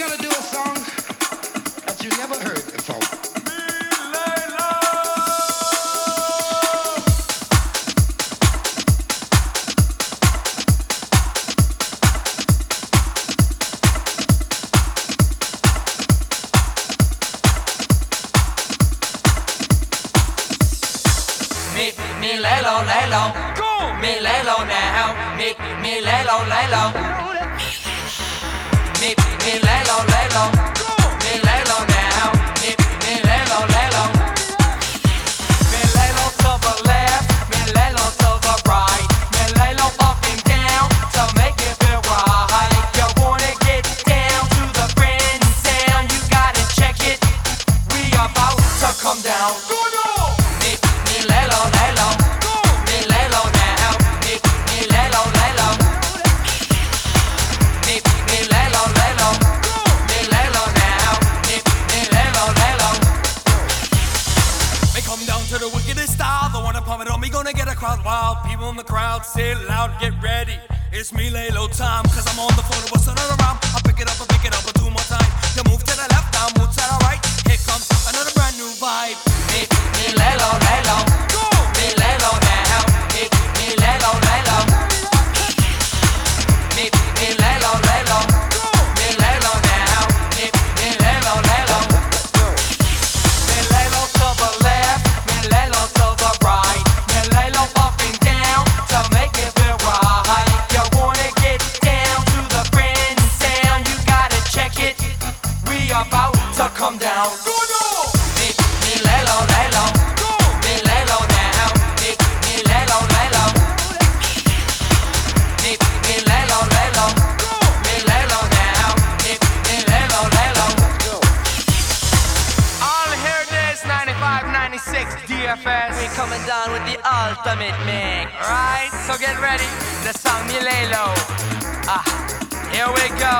gonna do a song that you never heard before. Me lay low now. Me lay low. Me lay low. Me lay low. Me lay low now. Me lay low. Me lay low to the left. Me lay low to the right. Me lay low up and down to make it feel right. You wanna get down to the friend sound? You gotta check it. We about to come down. Me lay low. Me lay low now. Me lay low. Me lay low. Me lay low now. Me lay low. May come down to the wickedest style. The one to pump it on me, gonna get a crowd wild. People in the crowd, say it loud, get ready. It's me lay low time, cause I'm on the phone, what's another round? I pick it up, but 2 more times. You move to the left, now move to the right. Here comes another brand new vibe. Me lay low. Me lay low now. Me lay low. Me lay low. Me lay low now. Me lay low. Me lay low to the left. Me lay low to the right. Me lay low up and down to make it feel right. You wanna get down to the friend sound? You gotta check it. We about to come down. Me lay low. Me lay low now. Me lay low. Me lay low. Me lay low now. Me lay low. All here this 95, 96 DFS. We coming down with the ultimate mix. Right? So get ready. The song Me Lay Low. Here we go.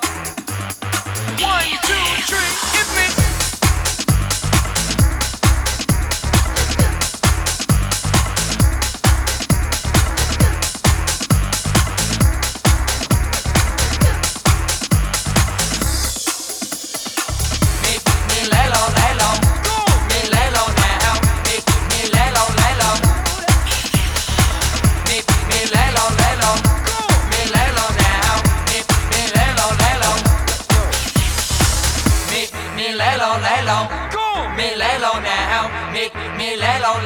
1, 2, 3, hit me. Me lay low. Me lay low now. Me lay low. Me lay low. Me lay low now. Me lay low. Me lay low. Me lay low now. Me lay low.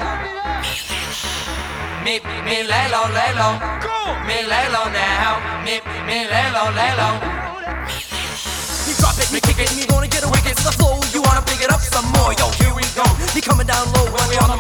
Me lay low. Me lay low now. Me lay low. You drop it, me kick it, and you gonna get a wicked to the flow. You wanna pick it up some more, yo, here we go. He coming down low when we on the